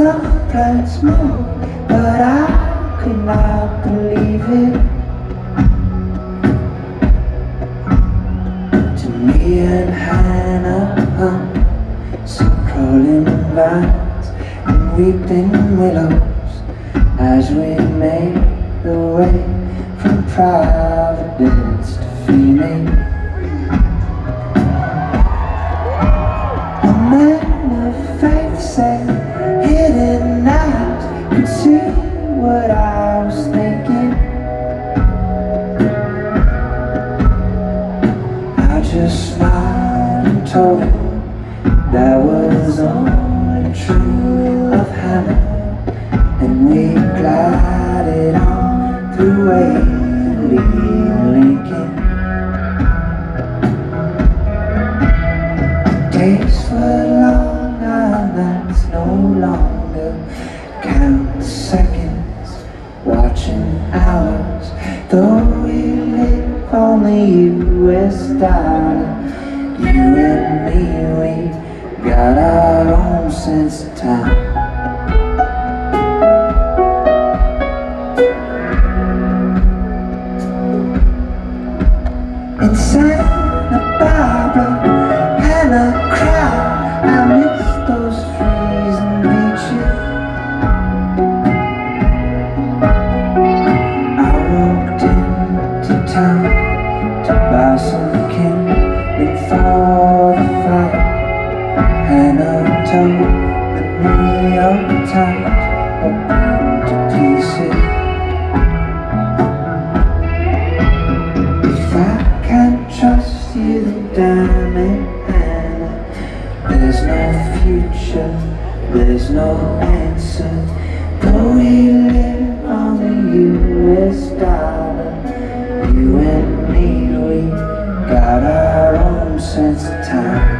someplace more, but I could not believe it. To me and Hannah, some crawling vines and weeping willows, as we made the way from Providence to Phoenix. A man of faith said hidden eyes could see what I was thinking. I just smiled and told him that was only true of Hannah, and we glided on through Whaley and Lincoln. Days were long, now nights no longer. Count the seconds, watching hours. Though we live on the US dollar, you and me, we got our own sense of time. In Santa Barbara, Hannah cried, I miss those freezing beaches. I walked into town to buy some kindling for the fire. Hannah told the New York Times opened to pieces. If I can't trust you, then damn it, Hannah, there's no future, there's no answer. Though we live on the US dollar, you and me, we got our own sense of time.